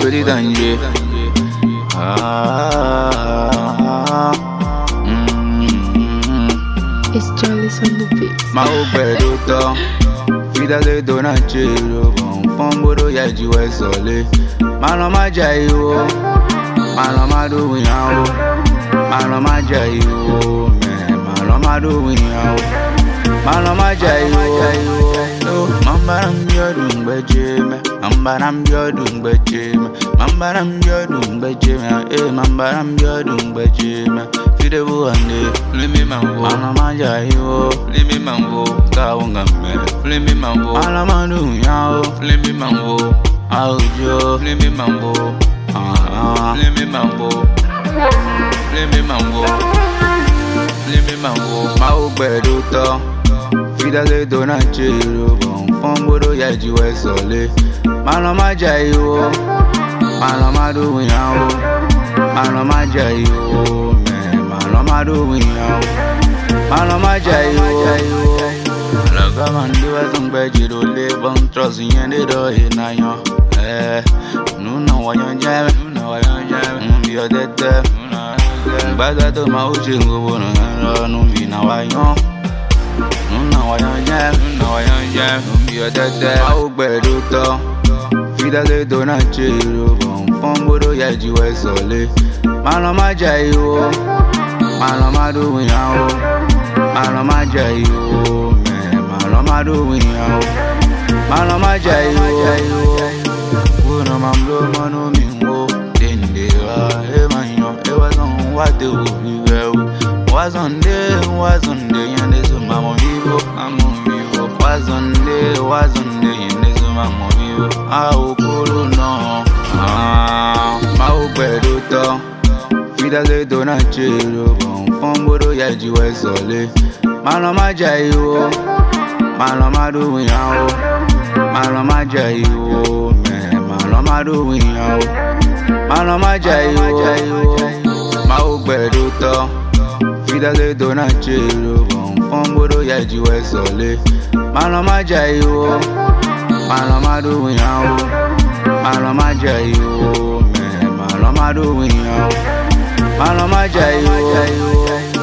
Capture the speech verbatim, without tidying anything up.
body danje. Ah, mm. It's Charlie's on the beat. Ma o bedo to, fida le dona chero, bon fomboro ya jiwe sole. Ma no ma jai o, ma no ma do we now. Ma no ma jai o, me ma no ma do we now. Ma no ma jai o. Mambaram yodung bejeme, mambaram yodung bejeme, mambaram yodung bejeme, eh mambaram yodung bejeme. Fide buande, flimi mambo, mana majayo, flimi mambo, kaunga me, flimi mambo, mana manu yao, flimi mambo, audio, flimi mambo, ah, flimi mambo, flimi mambo, flimi mambo, mau beduto. Fida le dona chero, bon fomboro ya jiwe sole. Mano ma jayo, mano ma do we now. Mano ma jayo, me mano ma do we now. Mano ma jayo. Laga mandu azung bejiro le bon trust yende do inayo. Eh, nuna wayon jame, nuna wayon jame. Mbi odete, nuna odete. Baga to ma uchi ngobono ngano numbi na wayon. Nuna wayon jam, nuna wayon jam, numbi odete. Mau bedu to, fida le dona chero, bon fomboro ya jiwe sole. Mano ma jayo, mano ma do we now. Mano ma jayo, me mano ma do we now. Mano ma jayo. Uno mamlo mano mingo, dende wa e manyo, e wazon wade wo vive. Was on day, was on day, and this is my vivo, I'm on vivo. Was on day, was on day, and this is my vivo. Ah, Kulu no, ah, mau beduto. Fida le dona chero, bon fomboro ya jiwe sole. Mano ma jayo, mano ma do we now. Mano ma jayo, me mano ma do we now. Mano ma jayo, mau beduto. Fida le dona chero, bon fomboro ya jiwe sole. Mano ma jayo, mano ma do we now. Mano ma jayo, me mano ma do we now. Mano ma jayo.